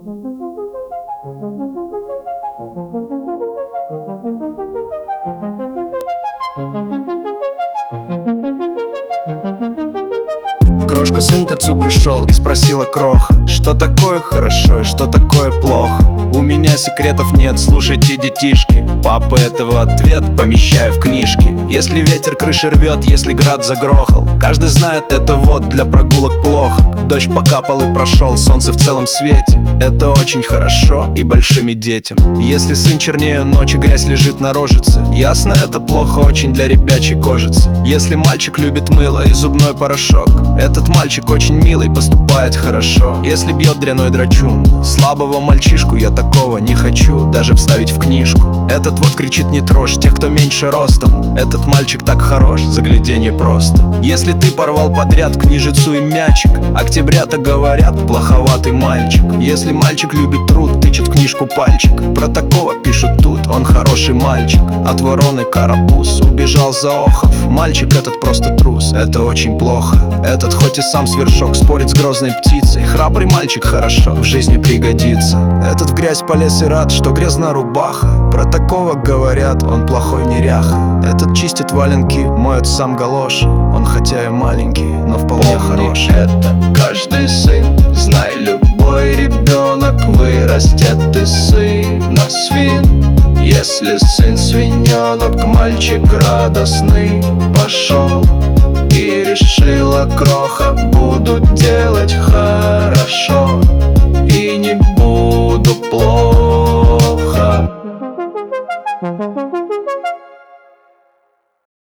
Крошка сын к отцу пришел и спросила кроха: что такое хорошо и что такое плохо? У меня секретов нет, слушайте, детишки. Папа этого ответ помещаю в книжки. Если ветер крыши рвет, если град загрохал, каждый знает, это вот для прогулок плохо. Дождь покапал и прошел, солнце в целом свете. Это очень хорошо и большими детям. Если сын чернее ночи, грязь лежит на рожице, ясно, это плохо очень для ребячей кожицы. Если мальчик любит мыло и зубной порошок, этот мальчик очень милый, поступает хорошо. Если бьет дряной драчун, слабого мальчишку я такого не хочу даже вставить в книжку. Этот вот кричит: не трожь тех, кто меньше ростом. Этот мальчик так хорош, загляденье просто. Если ты порвал подряд книжицу и мячик, октябрята говорят: плоховатый мальчик. Если мальчик любит труд, тычет в книжку пальчик, про такого пишут тут: он хороший мальчик. От вороны карапуз убежал за охов, мальчик этот просто трус, это очень плохо. Этот хоть и сам свершок, спорит с грозной птицей. Храбрый мальчик хорошо, в жизни пригодится. Этот в грязь полез и рад, что грязна рубаха, про такого говорят: он плохой неряха. Этот чистит валенки, моет сам галоши, он хотя и маленький, но вполне хороший. Это каждый сын, знай, любой ребенок вырастет из сына свин. Если сын свиненок, мальчик радостный пошел и решила кроха: буду делать хорошо.